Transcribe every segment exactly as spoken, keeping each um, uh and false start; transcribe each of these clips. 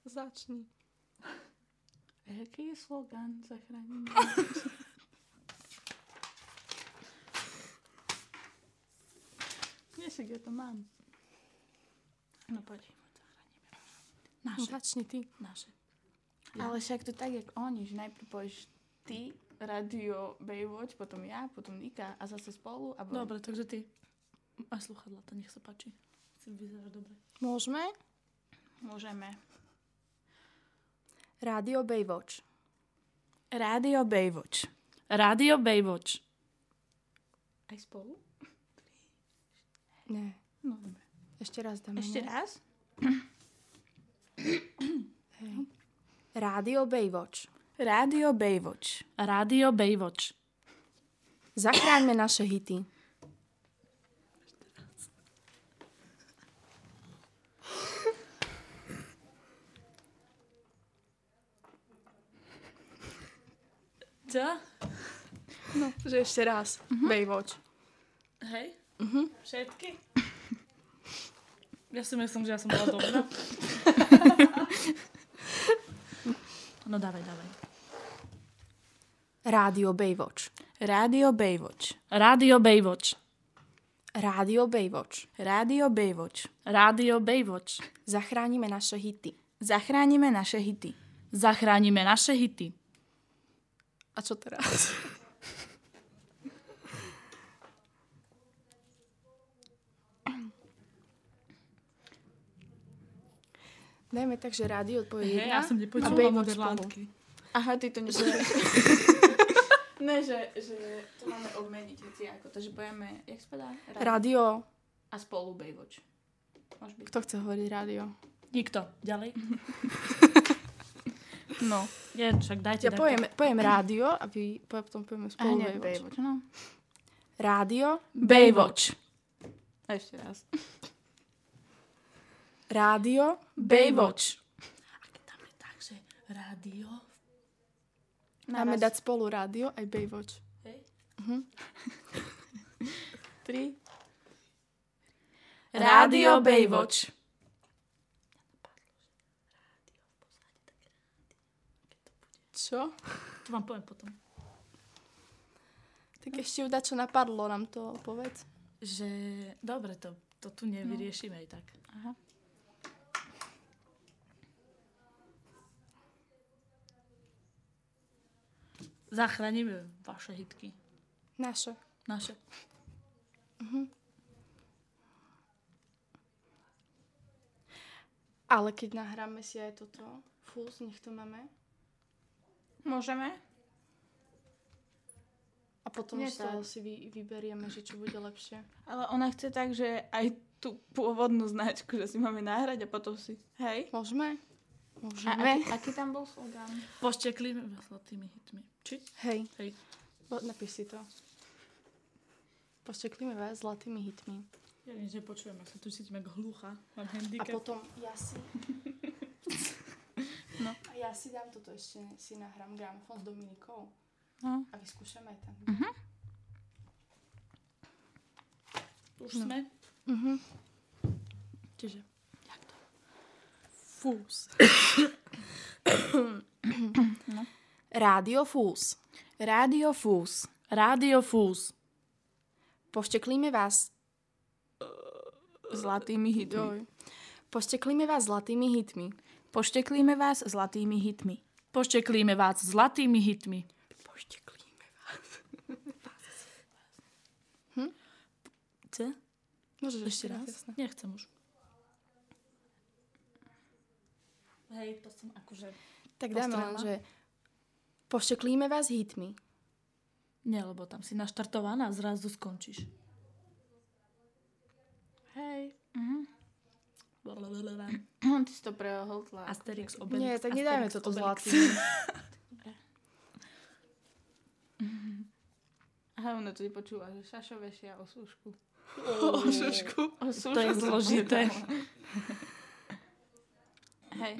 Začni. A jaký je slogan? Zachránime. Vieš, ja to mám. No poď. Naše. Začni ty. Naše. Ja. Ale však to tak, jak oni, že najprv povieš ty, Radio Baywatch, potom ja, potom Nika a zase spolu. A bo... Dobre, takže ty. A sluchadla, to nech sa páči. Chcem vyzerať dobre. Môžeme? Môžeme. Radio Baywatch. Radio Baywatch. Radio Baywatch. Aj spolu? Nie. No dobre. Ešte raz dáme. Ešte ne? raz? Hej. Radio Baywatch. Radio Baywatch. Radio Baywatch. Zachráňme naše hity. Čo? No, že ešte raz. Uh-huh. Baywatch. Hej? Uh-huh. Všetky? Ja si myslím, že ja som bola dobrá. No dávaj, dávaj. Radio Baywatch. Radio Baywatch. Radio Baywatch. Radio Baywatch. Radio Baywatch. Radio Baywatch. Zachránime naše hity. Zachránime naše hity. Zachránime naše hity. A čo teraz? Dajme tak, že rádio povie Hej, jedna ja som a nepočula Baywatch moderlátky. Aha, ty to nepovieš. Ne, že, že to máme obmeniť veci ako to, že povieme, jak spadá? Radio. A spolu Baywatch. Môže byť. Kto chce hovoriť rádio? Nikto. Ďalej. No. Je, však dajte. Ja poviem, poviem rádio a vy potom povieme A spolu hneď Baywatch. Baywatch, no. Rádio. Baywatch. A ešte raz. Rádio. Baywatch. A keď tam je tak, že rádio. Máme dať spolu rádio aj Baywatch. Hej. Uh-huh. Tri. Rádio Baywatch. Čo? To vám poviem potom. Tak ešte udať, čo napadlo, nám to povedz. Že, dobre, to, to tu nevyriešime aj tak. Aha. Zachránime vaše hitky. Naše. Naše. Uh-huh. Ale keď nahráme si aj toto, fús, nech to máme. Môžeme? A potom Nie z toho tak. si vy, vyberieme, že čo bude lepšie. Ale ona chce tak, že aj tú pôvodnú značku, že si máme nahrať a potom si... Hej? Môžeme? A Môžeme. aký, aký tam bol slogan? Pošteklíme zlatými hitmi. Či? Hej. Hej. Po, napíš si to. Pošteklíme vás zlatými hitmi. Ja nič nepočujem, ak sa tu cítim ako hlucha. Mám A handicap. potom ja si... No. A ja si dám toto ešte, si nahrám gramofón s Dominikou. No. A vyskúšame aj tam. Uh-huh. Už No. sme? Uh-huh. Čiže, jak to? Fús. No. Rádio Fús. Rádio Fús. Rádio Fús. Pošteklíme vás... Zlatými hitmi. Joj. Pošteklíme vás zlatými hitmi. Pošteklíme vás zlatými hitmi. Pošteklíme vás zlatými hitmi. Pošteklíme vás. Chce? Môžeš Ešte raz? jasné. Nechcem už. Hej, to som akože... Tak dáme len, Postrehla. že pošteklíme vás hitmi. Nie, lebo tam si naštartovaná a zrazu skončíš. Hej. Uh-huh. Blablabla. Ty si to prehltla. Asterix, Obelix. Nie, tak nedajme Asterix, toto Obelix. zlatým. Aha, ono to počúva, že Šašo vešia o súšku. O šušku. O súšku. To je zložité. Hej.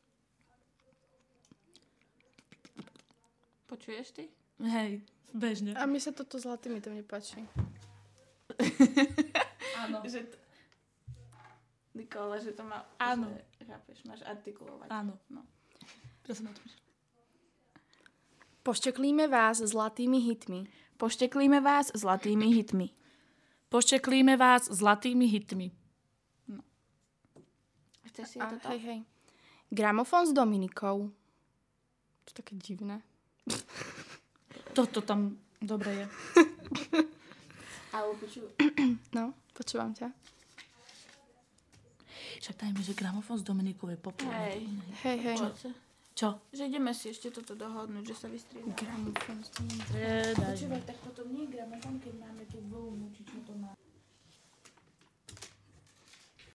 Počuješ ty? Hej, bežne. A mi sa toto zlatými to nepáči. Áno. Že t- Nikola, že to má... Áno. Že, chápeš, máš artikulovať. Áno. No. Teraz som na to myšľa. Pošťaklíme vás zlatými hitmi. Pošteklíme vás zlatými hitmi. Pošteklíme vás zlatými hitmi. Chceš si A, toto? hej, hej. Gramofón s Dominikou. To je také divné. Toto tam dobre je. Alebo počuj. No, počúvam ťa. Však dajme, že gramofón s Dominikou je populárny. Hej. Hej, hej. Čo? Čo? Že ideme si ešte toto dohodnúť, že sa vystriedá. Gramofón s Dominikou. Predaj. Počúvaj, tak potom nie je gramofón, keď máme tú vlnu, či čo to